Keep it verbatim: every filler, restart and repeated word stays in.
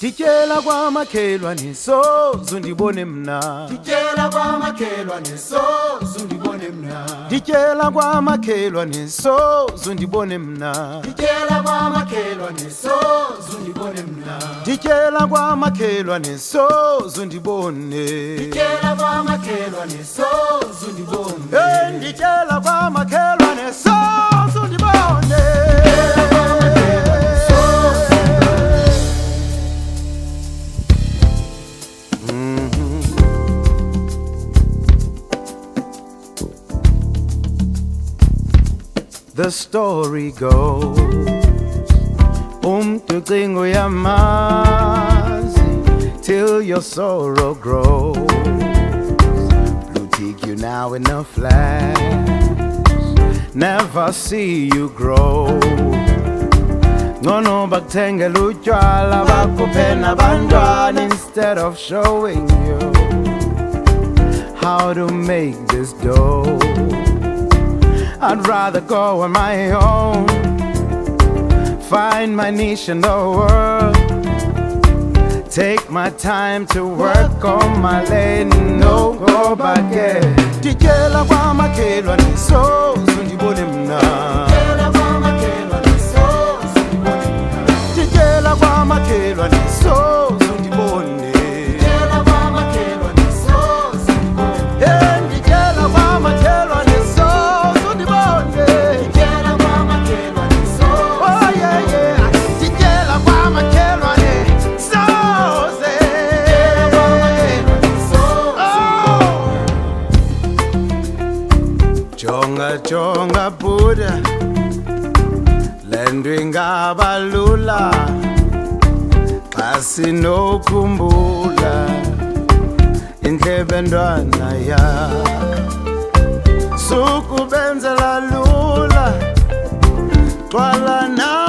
Titshela kwamakhelwane soze undibone mna. Titshela kwamakhelwane soze undibone mna. Titshela kwamakhelwane soze undibone mna. Titshela kwamakhelwane soze undibone mna. Titshela kwamakhelwane soze undibone. Titshela kwamakhelwane soze undibone. Eh, titshela kwamakhelwane soze undibone. The story goes, umuntu ucinga uyamazi till your sorrow grows. Blue tick you now in a flash, never see you grow. Ngono bakuthengela utshwala bakuphe nabantwana instead of showing you how to make this dough. I'd rather go on my own, find my niche in the world, take my time to work on my lane, no go back yet. Titshela kwamakhelwane soze undibone mna. Titshela kwamakhelwane soze undibone mna. Titshela kwamakhelwane soze undibone. Titshela kwamakhelwane soze undibone. Eh, titshela kwamakhelwane soze undibone. Titshela kwamakhelwane soze. Oh yeah yeah, titshela kwamakhelwane soze. Titshela kwamakhelwane soze. Jonga jonga Buddha, lento ingaba lula xa sinokhumbula indlebe ntwana ya sukubenzela lula xwala na